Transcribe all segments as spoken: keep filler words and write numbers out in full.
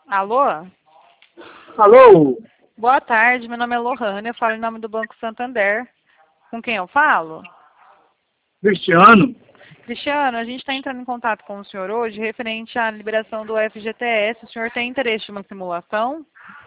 Alô? Alô? Boa tarde, meu nome é Lohane, eu falo em nome do Banco Santander. Com quem eu falo? Cristiano? Cristiano, a gente está entrando em contato com o senhor hoje referente à liberação do F G T S. O senhor tem interesse em uma simulação?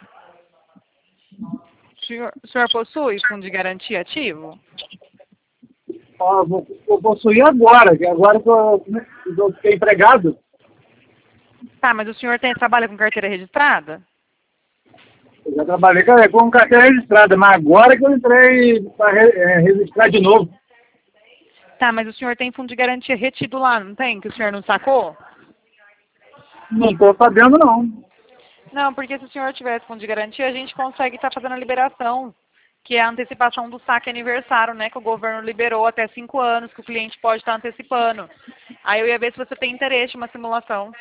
O senhor, o senhor possui fundo de garantia ativo? Ó, vou, vou possuir agora, que agora que eu, né, eu fiquei empregado. Tá, mas o senhor tem, trabalha com carteira registrada? Eu já trabalhei com com carteira registrada, mas agora que eu entrei para re, é, registrar de novo. Tá, mas o senhor tem fundo de garantia retido lá, não tem? Que o senhor não sacou? Não estou sabendo, não. Não, porque se o senhor tivesse fundo de garantia, a gente consegue estar fazendo a liberação, que é a antecipação do saque aniversário, né? Que o governo liberou até cinco anos, que o cliente pode estar antecipando. Aí eu ia ver se você tem interesse em uma simulação.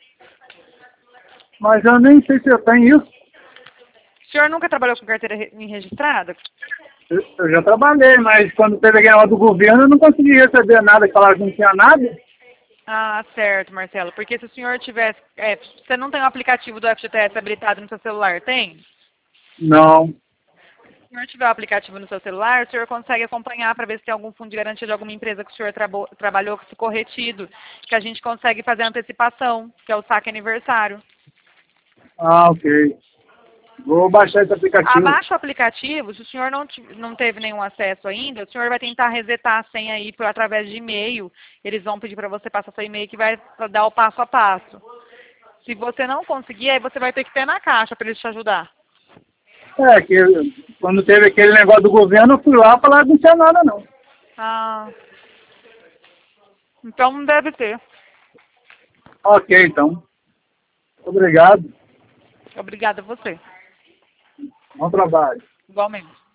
Mas eu nem sei se eu tenho isso. O senhor nunca trabalhou com carteira re- registrada? Eu, eu já trabalhei, mas quando teve aquele negócio do governo, eu não consegui receber nada, que falaram que não tinha nada. Ah, certo, Marcelo. Porque se o senhor tivesse... É, você não tem o aplicativo do F G T S habilitado no seu celular, tem? Não. Se o senhor tiver o aplicativo no seu celular, o senhor consegue acompanhar para ver se tem algum fundo de garantia de alguma empresa que o senhor trabo- trabalhou que ficou retido, que a gente consegue fazer a antecipação, que é o saque aniversário. Ah, ok. Vou baixar esse aplicativo. Abaixa o aplicativo, se o senhor não, ti- não teve nenhum acesso ainda, o senhor vai tentar resetar a senha aí por, através de e-mail. Eles vão pedir para você passar seu e-mail que vai dar o passo a passo. Se você não conseguir, aí você vai ter que ter na caixa para eles te ajudar. É, que quando teve aquele negócio do governo, eu fui lá e falaram que não tinha nada, não. Ah, então não deve ter. Ok, então. Obrigado. Obrigada a você. Bom trabalho. Igualmente.